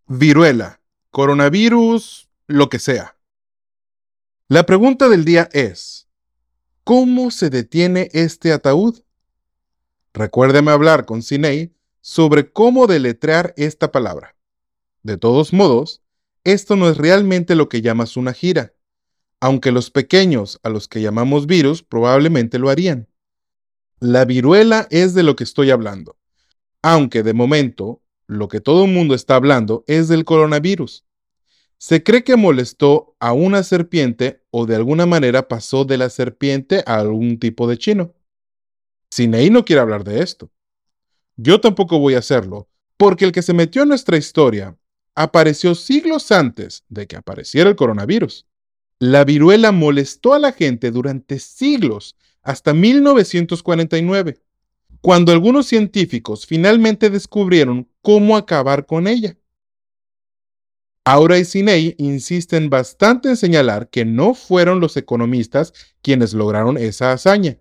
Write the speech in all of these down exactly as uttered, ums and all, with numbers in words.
Viruela, coronavirus, lo que sea. La pregunta del día es, ¿cómo se detiene este ataúd? Recuérdeme hablar con Ciney sobre cómo deletrear esta palabra. De todos modos, esto no es realmente lo que llamas una gira, aunque los pequeños, a los que llamamos virus, probablemente lo harían. La viruela es de lo que estoy hablando, aunque de momento, lo que todo el mundo está hablando es del coronavirus. Se cree que molestó a una serpiente o de alguna manera pasó de la serpiente a algún tipo de chino. Cinei no quiere hablar de esto. Yo tampoco voy a hacerlo, porque el que se metió en nuestra historia apareció siglos antes de que apareciera el coronavirus. La viruela molestó a la gente durante siglos, hasta mil novecientos cuarenta y nueve, cuando algunos científicos finalmente descubrieron cómo acabar con ella. Aura y Ciney insisten bastante en señalar que no fueron los economistas quienes lograron esa hazaña.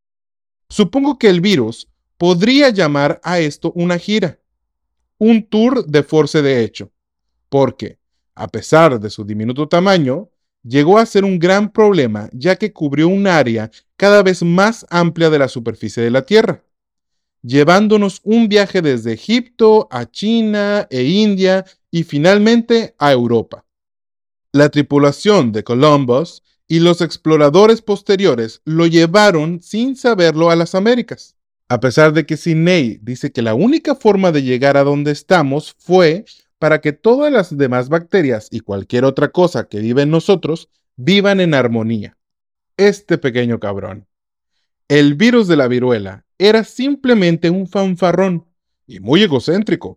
Supongo que el virus podría llamar a esto una gira, un tour de force de hecho, porque, a pesar de su diminuto tamaño, llegó a ser un gran problema ya que cubrió un área cada vez más amplia de la superficie de la Tierra, llevándonos un viaje desde Egipto a China e India y finalmente a Europa. La tripulación de Columbus y los exploradores posteriores lo llevaron sin saberlo a las Américas. A pesar de que Sidney dice que la única forma de llegar a donde estamos fue para que todas las demás bacterias y cualquier otra cosa que vive en nosotros vivan en armonía. Este pequeño cabrón. El virus de la viruela era simplemente un fanfarrón y muy egocéntrico.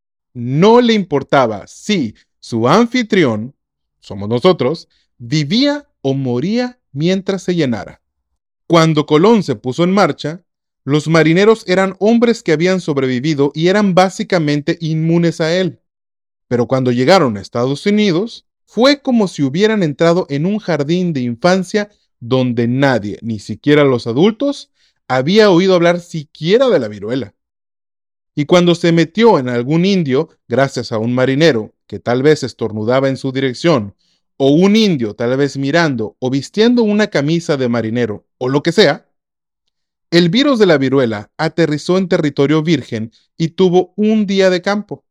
No le importaba si su anfitrión, somos nosotros, vivía o moría mientras se llenara. Cuando Colón se puso en marcha, los marineros eran hombres que habían sobrevivido y eran básicamente inmunes a él. Pero cuando llegaron a Estados Unidos, fue como si hubieran entrado en un jardín de infancia donde nadie, ni siquiera los adultos, había oído hablar siquiera de la viruela. Y cuando se metió en algún indio, gracias a un marinero que tal vez estornudaba en su dirección, o un indio tal vez mirando o vistiendo una camisa de marinero, o lo que sea, el virus de la viruela aterrizó en territorio virgen y tuvo un día de campo.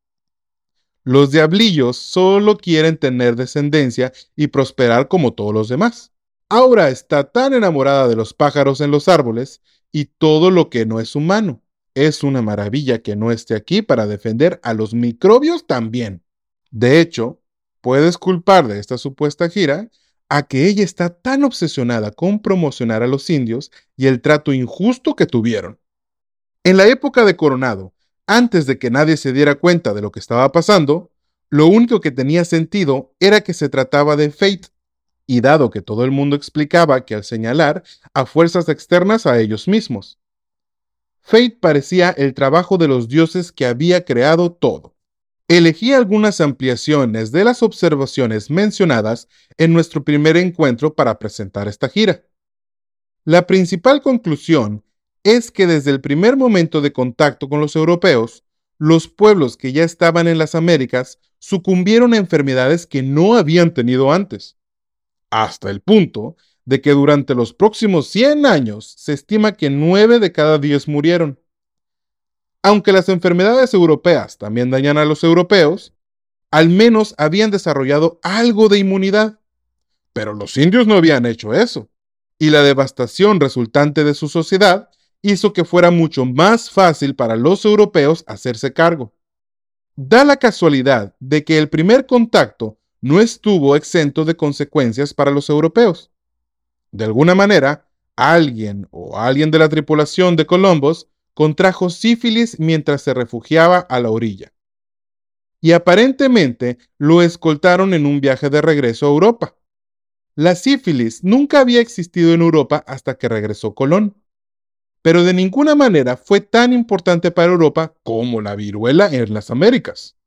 Los diablillos solo quieren tener descendencia y prosperar como todos los demás. Aura está tan enamorada de los pájaros en los árboles y todo lo que no es humano. Es una maravilla que no esté aquí para defender a los microbios también. De hecho, puedes culpar de esta supuesta gira a que ella está tan obsesionada con promocionar a los indios y el trato injusto que tuvieron. En la época de Coronado, antes de que nadie se diera cuenta de lo que estaba pasando, lo único que tenía sentido era que se trataba de Fate, y dado que todo el mundo explicaba que al señalar a fuerzas externas a ellos mismos, Fate parecía el trabajo de los dioses que había creado todo. Elegí algunas ampliaciones de las observaciones mencionadas en nuestro primer encuentro para presentar esta gira. La principal conclusión es que desde el primer momento de contacto con los europeos, los pueblos que ya estaban en las Américas sucumbieron a enfermedades que no habían tenido antes, hasta el punto de que durante los próximos cien años se estima que nueve de cada diez murieron. Aunque las enfermedades europeas también dañan a los europeos, al menos habían desarrollado algo de inmunidad. Pero los indios no habían hecho eso, y la devastación resultante de su sociedad hizo que fuera mucho más fácil para los europeos hacerse cargo. Da la casualidad de que el primer contacto no estuvo exento de consecuencias para los europeos. De alguna manera, alguien o alguien de la tripulación de Columbus contrajo sífilis mientras se refugiaba a la orilla. Y aparentemente lo escoltaron en un viaje de regreso a Europa. La sífilis nunca había existido en Europa hasta que regresó Colón, pero de ninguna manera fue tan importante para Europa como la viruela en las Américas.